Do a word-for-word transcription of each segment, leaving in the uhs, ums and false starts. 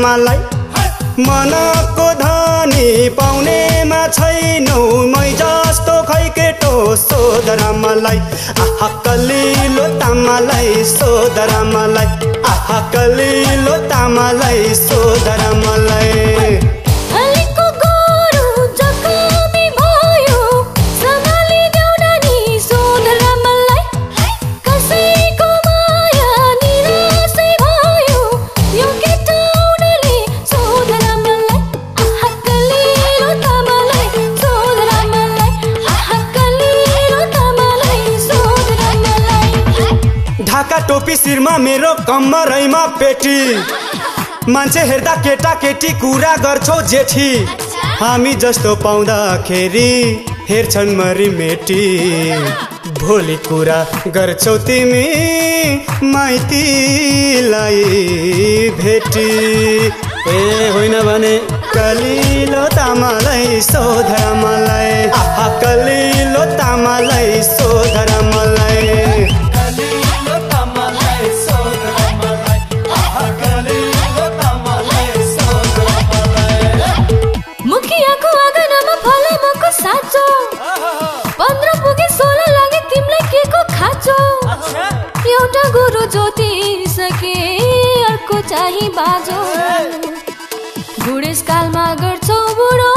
मलाई मनको धनी पाउनेमा छैनौ मै जस्तो खै केटो सोधरा मलाई आहा कलिलो तामालाई सोधरा मलाई आहा कलिलो तामालाई सोधरा मलाई ढाका टोपी शिरमा मेरो कम्मरैमा पेटी मान्छे हेर्दा केटा केटी कुरा गर्छौ जेठी हामी जस्तो पाउँदाखेरि हेर्छन् मरी मेटी भोलि कुरा गर्छौ तिमी माइतीलाई भेटी ए होइन भने कलिलो तामालाई सोधरा मलाई आहा कलिलो तामालाई सोधरा मलाई साँचो पन्ध्र पुगे सोह्र लागे तिमीलाई के को खाँचो एउटा गुरु ज्योति सके अर्को चाहिँ बाजो बुढेसकालमा गर्छौ बुढो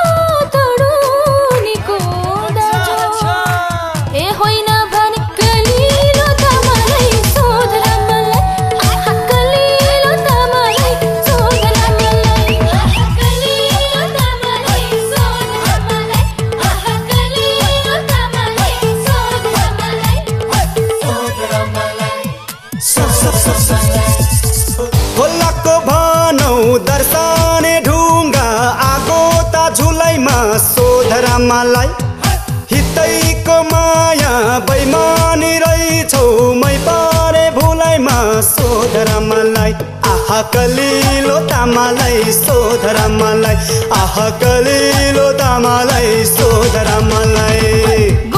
तरुनीको दाजो ए होइन भने कलिलो तामालाई सोधरा मलाई आहा कलिलो तामालाई सोधरा मलाई आहा कलिलो तामालाई सोधरा मलाई आहा कलिलो तामालाई सोधरा मलाई सोधरा मलाई सब सब सब सब खोलाको भनौ दर्शने ढुङ्गा आगो ता झुलाइमा सोधरा मलाई हितैको माया बैमानी रहेछौ मै परे भुलाइमा सोधरा मलाई आहा कलिलो तामालाई सोधरा मलाई आहा कलिलो तामालाई सोधरा मलाई।